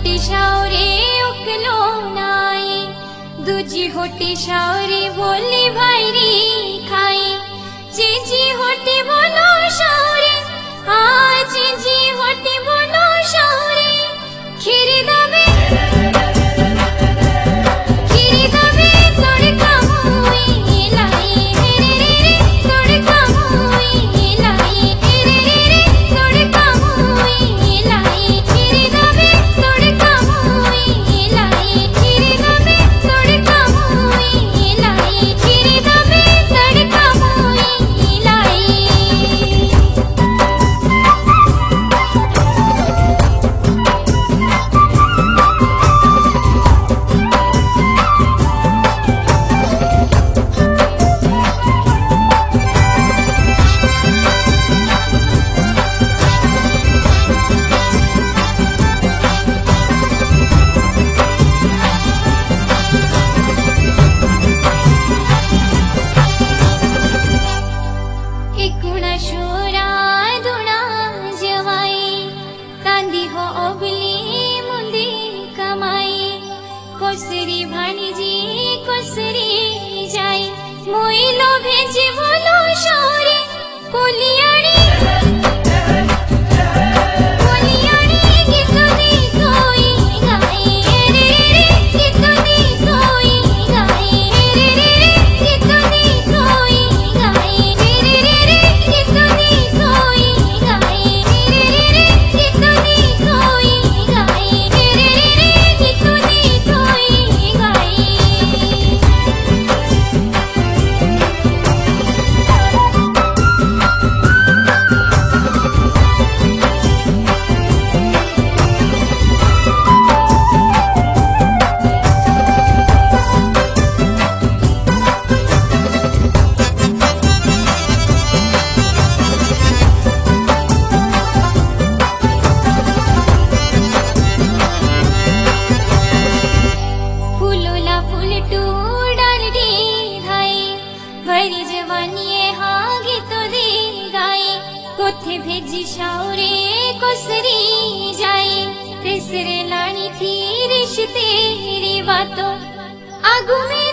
होटी शावरे उकलो नाई, दूजी होटी शावरे बोली भाईरी खाई। चीजी होटी बोलो शावरे, चीजी होटी बोलो शावरे, खीरी दबे तोड़का मुई लाई, रे रे तोड़का मुई लाई, रे रे तोड़का मुई लाई, खीरी दबे तोड़का मुई लाई, खीरी दबे तोड़का मुई लाई, खीरी दबे तोड़का मुई लाई। इकुणा शोरा दुणा जवाई, तांदी हो ओबली मुंदी कमाई। कोसरी भाणीजी कोसरी जाई, मोइलो भेजी बोलो शौरे, कोलियाणी कितनी कोई गाई, रे रे कितनी कोई गाई, रे रे कितनी कोई गाई, रे रे कितनी कोई गाई, रे रे कितनी कोई गाई, रे रे कितनी कोई गाई। फूलोला फूल टू डालडी धाई, भरी जवानी हाँ गीतो दी गाई। कोथे भेजी शावरे कोसरी जाई, रिसरे लानी थी रिश्ते री बातों आगू में